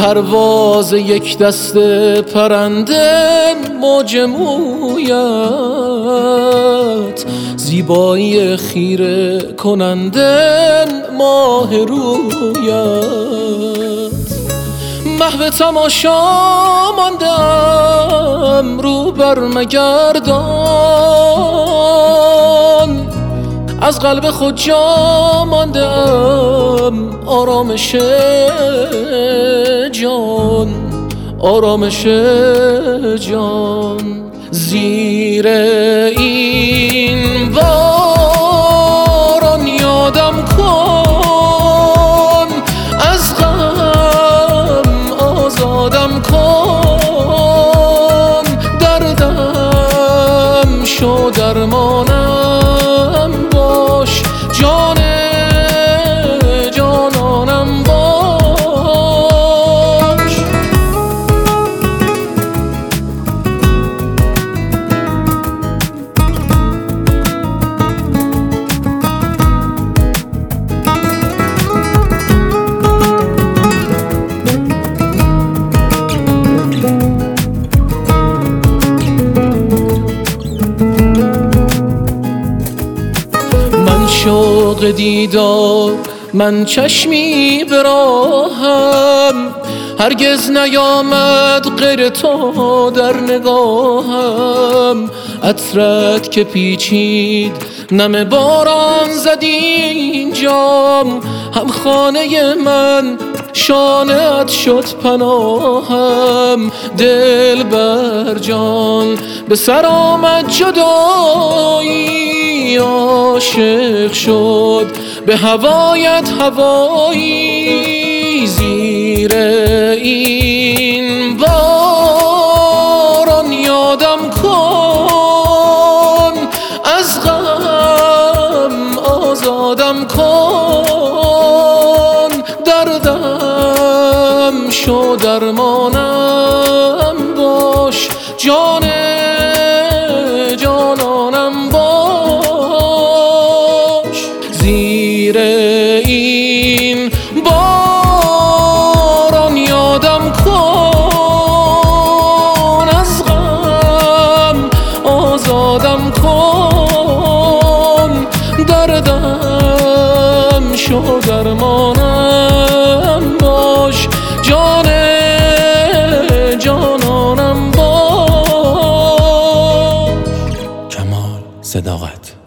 پرواز یک دست پرنده، موج مویت زیبایی خیره کننده، ماه رویت. محو تماشا ماندم رو بر مگردان، از قلب خود جا ماندم آرامش جان، آرامش جان. زیر این باران یادم کن، از غم آزادم کن، دردم شو درمانم باش، جان جانانم باش. شوق دیدار من چشمی به راهم، هرگز نیامد غیر تو در نگاهم. عطرت که پیچید نم باران زدی اینجام، هم خانه من شانه‌ات شد پناهم. دل بر جان به سر آمد جدایی، عاشق شد به هوایت هوایی. زیر این باران یادم کن، از غم آزادم کن، دردم شو درمانم باش، جان جانانم باش. زیر این باران یادم کن، از غم آزادم کن، دردم شو درمانم باش، جان جانانم باش. کمال صداقت.